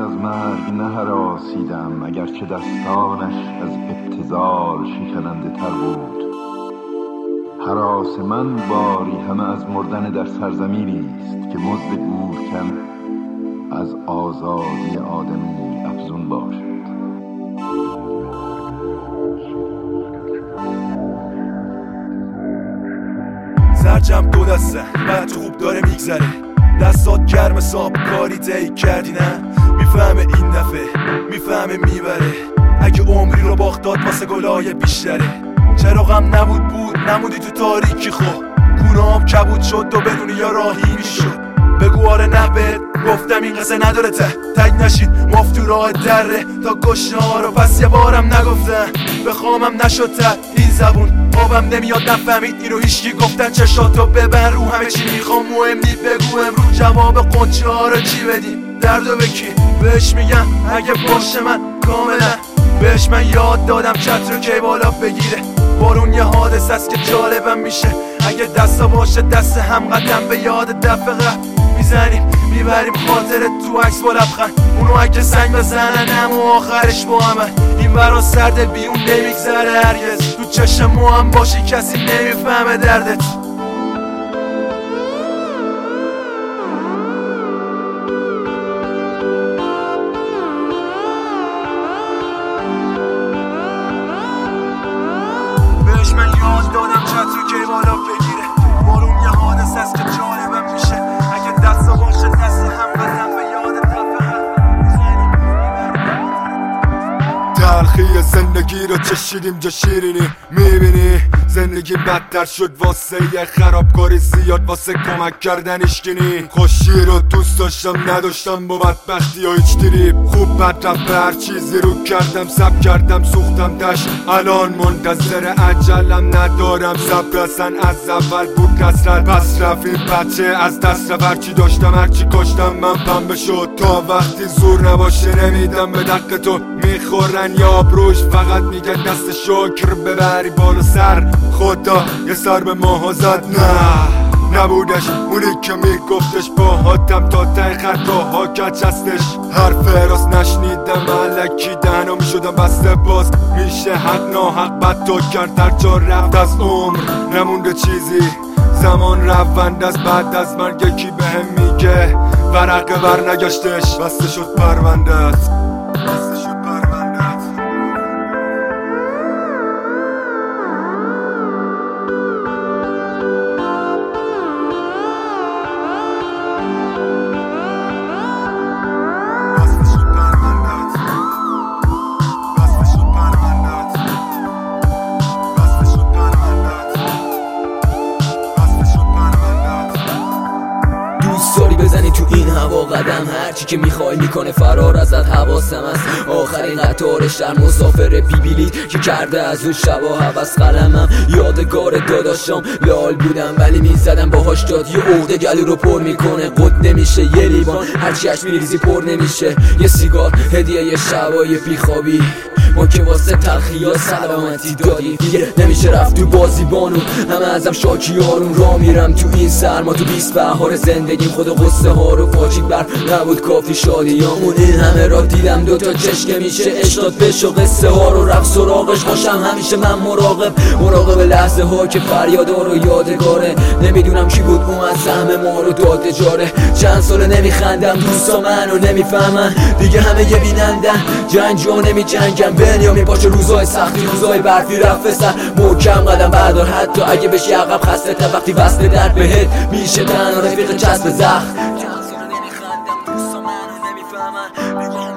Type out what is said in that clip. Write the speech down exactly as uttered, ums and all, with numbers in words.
از مرگ نهراسیدم، اگرچه دستانش از ابتذال شکننده تر بود. هراس من باری همه از مردن در سرزمینی است که مزد گورکن از آزادی آدمی افزون باشد. سرجم دو دسته بعد تو خوب داره میگذره، دستات گرم صاحب کاری تهی کردی نه؟ میفهمه این دفعه میفهمه میبره، اگه عمری رو باخت داد واسه گلای بیشتره. چراغم نبود بود نمودی تو تاریکی، خو گونام کبود شد و بدونی یا راهی میشد. بگو آره نه بهت گفتم این قصه نداره ته، تگ نشید مفت تو راه دره تا گشنه ها رو پس یه بارم نگفتن، بخوامم نشد ته این زبون آبم نمیاد نفهمید اینو هیچکی گفتن. چشاتو ببن رو همه چی میخوام مهم نی، بگو امرو جواب قنچه ها رو چی بدیم، دردو بکی بهش میگم اگه باشه من کاملا. بهش من یاد دادم چتر کی بالا بگیره، بارون یه حادث است که جالبم میشه، اگه دستا باشه دست هم قدم به یاد دفعه قبل میزنیم میبریم خاطرت تو عکس با لبخند. اونو اگه سنگ بزنن همو آخرش با عمل، این برا سرد بیون نمیگذره هرگز، تو چشم مو هم باشی کسی نمیفهمه دردت. بهش من یاد دادم چتر کی بالا بگیره، بارون یه حادث است که جالبم میشه، اگه دستا باشه دست هم قدم به یاد دفعه. تلخی زندگی رو چشیدیم جا شیرینی، میبینی زندگی بدتر شد واسه یه خرابکاری زیاد واسه کمک کردن اشکنی. خوشی رو دوست داشتم نداشتم با بدبختی ها هیچ دیری، خوب بد رفت به هر چیزی رو کردم سب کردم سوختم تش، الان منتظر عجلم ندارم صبر اصلا از اول بود کسرت، پس رفت این بچه از دست رفت، هرچی داشتم هرچی کاشتم من پنبه شد، تا وقتی زور نباشه نمیدم به دق تو، میخورن یا آبروش فقط میگن دست شکر ببری بالا سر، خدا یه سر به ماها زد نه نبودش اونی که میگفتش با حاتم تا ته خرگاه ها کچ هستش، حرف راست نشنیدم علکی دهنم میشدم بسته، باز میشه حق ناحق بد تا کرد هر جا رفت از عمر نمونده چیزی، زمان روند از بعد از مرگ یکی بهم میگه ورقه بر نگشتش، بسته شد پروندت بسته شد پروندت. ساری بزنی تو این هوا قدم، هرچی که میخوای میکنه فرار ازت، حواسم است آخرین قطار شهر مسافر بیبیلیت که کرده از اون شبا هوس، قلمم یادگار داداشم لال بودم ولی میزدم باهاش داد، یه عقده گلو رو پر میکنه قد نمیشه، یه لیوان هرچی اش میریزی پر نمیشه، یه سیگار هدیه یه شبای بیخوابی ما که واسه تلخی یا سلامتی دادی، دیگه نمیشه رفت تو بازی بانو، همه ازم شاکی آروم را میرم تو این سرما، تو بیست بهار زندگی خود قصه ها رو پاچید بر نبود کافی شادیامون، این همه را دیدم دوتا چشکه میشه اشتاد بش و قصه ها رو رفت سراغش، باشم همیشه من مراقب مراقب لحظه ها که فریادا رو یادگاره، نمیدونم کی بود اون از سهم ما رو داده جاره، چند ساله نمیخندم دوستا منو نمیفهمن دیگه، همه یه بینندن جنگ جا نمی جنگم، بنیامین پاچه روزای سختی روزای برفی رفت سر، محکم قدم بردار حتی اگه بشی عقب خسته تا وقتی وصل در بهت میشه تنها رفیق چسب زخم.